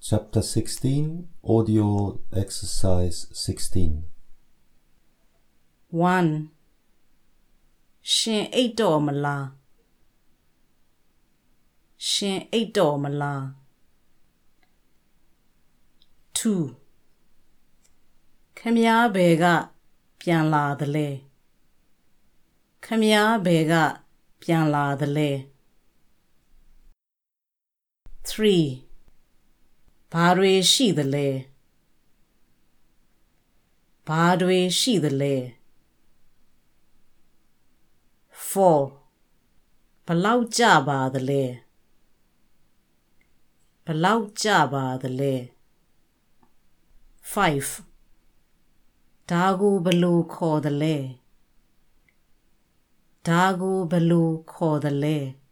Chapter 16, Audio Exercise 16. 1. Shin 8 တော်မလား Shin 8 တော်မလား 2. ခမည်းဘယ်ကပြန်လာသလဲ ခမည်းဘယ်ကပြန်လာသလဲ 3. ဘာတွေရှိသလဲ ဘာတွေရှိသလဲ 4. ဘလောက်ကြပါသလဲ ဘလောက်ကြပါသလဲ 5. ဒါကိုဘယ်လိုခေါ်သလဲ ဒါကိုဘယ်လိုခေါ်သလဲ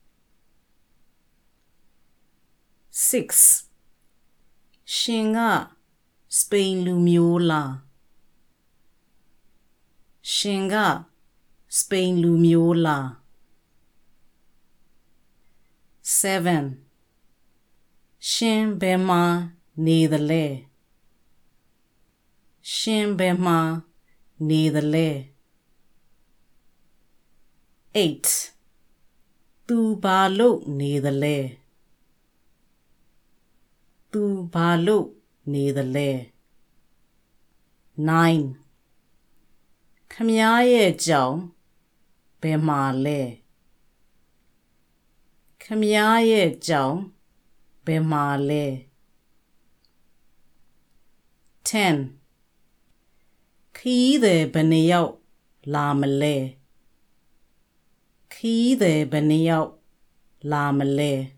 6. ရှင်ကစပိန်လူမျိုးလား ရှင်ကစပိန်လူမျိုးလား 7. ရှင်ဘယ်မှာနေသလဲ ရှင်ဘယ်မှာနေသလဲ 8. သူဘာလုပ်နေသလဲ သူဘာလုပ်နေသလဲ 9. ခမည်းရဲ့ကြောင်ဘယ်မှာလဲ ခမည်းရဲ့ကြောင်ဘယ်မှာလဲ 10. ခရီးသည်ဘယ်နှစ်ယောက်လာမလဲ ခရီးသည်ဘယ်နှစ်ယောက်လာမလဲ